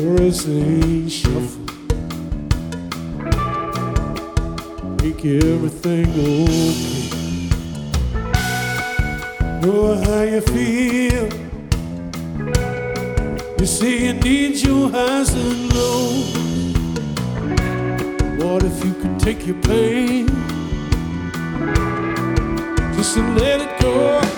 chorus ain't shuffle. Make everything okay. Know how you feel. You say you need your highs and lows. What if you could take your pain just and let it go?